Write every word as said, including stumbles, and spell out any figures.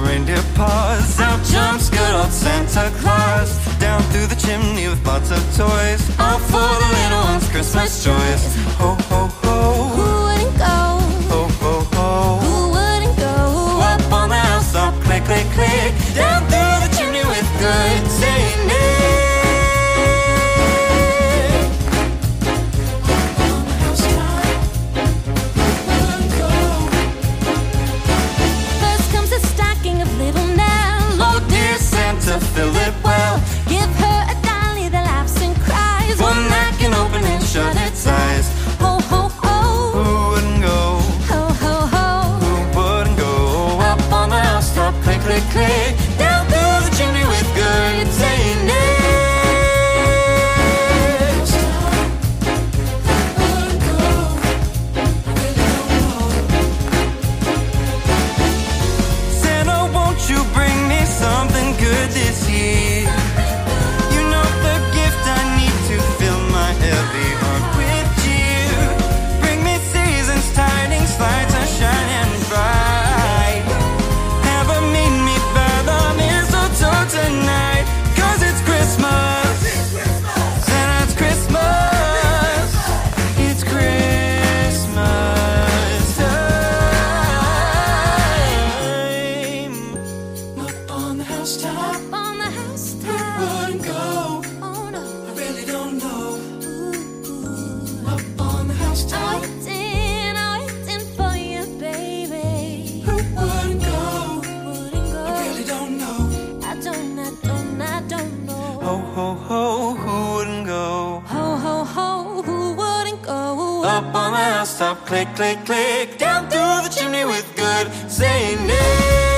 reindeer paws. Out jumps good old Santa Claus, down through the chimney with lots of toys, all for the little ones' Christmas joys. Ho, ho, ho. Who wouldn't go? Ho, ho, ho. Who wouldn't go? Up on the housetop, click, click, click, down through the chimney with good Saint Nick. First comes a stocking of little Nell. Oh dear Santa, fill it well. Give her a dolly that laughs and cries, One that can open and shut its eyes. Ho, ho, ho. Who wouldn't go? Ho, ho, ho. Who wouldn't go? Up on the housetop, click, click, click, down through the chimney with good Saint Nick. Santa, won't you bring me something good this year? You know the gift I need to fill my heavy heart with cheer. Bring me seasons, tidings, lights are shining bright. Have a meet me by the mistletoe tonight, 'cause it's Christmas. Santa, it's Christmas. It's Christmas time. Up on the housetop, On the housetop. wouldn't go. Oh no. I really don't know. Ooh. Up on the I'm housetop, waiting, I'm waiting for you, baby. who wouldn't go? Wouldn't go. I really don't know. I don't, I don't, I don't know. Ho, ho, ho, who wouldn't go? Ho, ho, ho, who wouldn't go? Up on the housetop, click, click, click, down through the chimney with good Saint Nick.